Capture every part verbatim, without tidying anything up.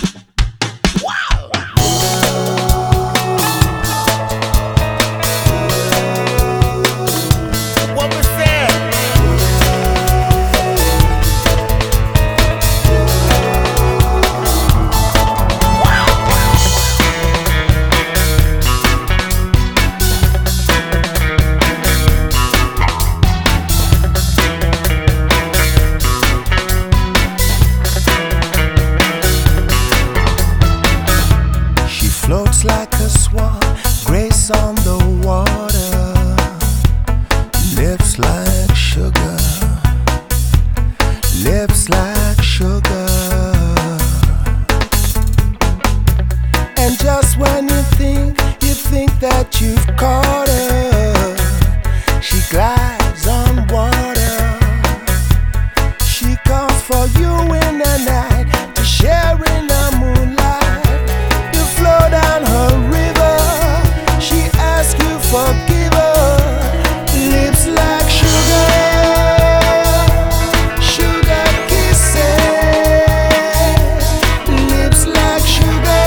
Floats like a swan, grace on the water. Lips like sugar, lips like sugar. And just when you think, you think that you've caught her, she glides on water. She comes for you in the night to share in the moonlight. Down her river, she asks you forgive her. Lips like sugar, sugar kisses. Lips like sugar,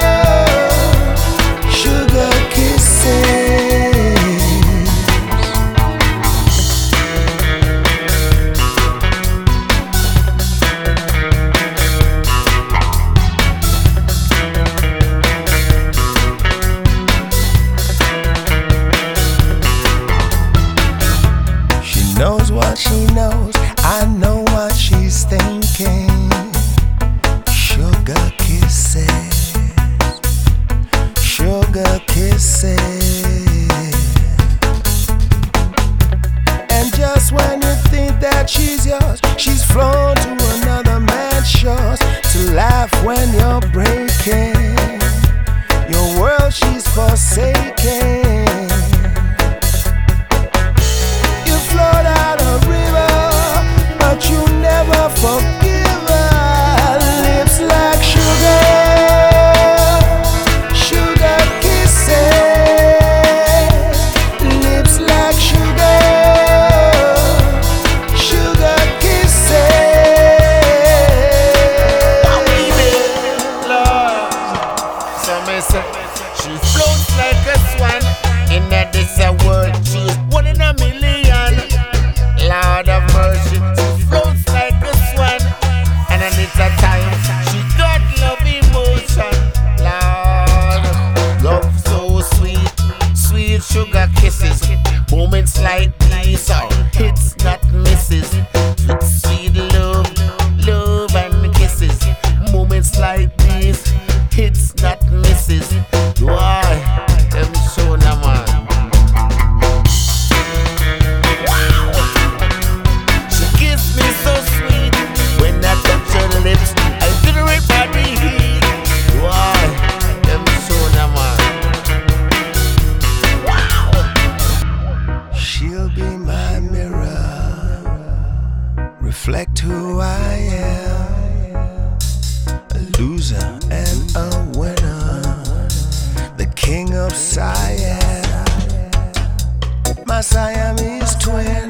sugar kisses. Knows what she knows, I know what she's thinking. Sugar kisses, sugar kisses. And just when you think that she's yours, she's flown to another man's shores to laugh when you're breaking your world she's forsaken. You never forgive her. Lips like sugar, sugar kisses. Lips like sugar, sugar kisses. Oh, baby, Lord. So me say, she floats like a swan in a this a world. She's one in a million. Lord of mercy. Floats like a swan, and then it's a time she got love emotion. Lord, love so sweet, sweet sugar kisses. Moments like these are hits, not misses. Sweet, sweet love, love and kisses. Moments like these, hits, not misses. Why? Them show na man. Lips, I feel right body heat. Why? Them so na man. Wow. She'll be my mirror, reflect who I am. A loser and a winner, the king of Siam, my Siamese twin.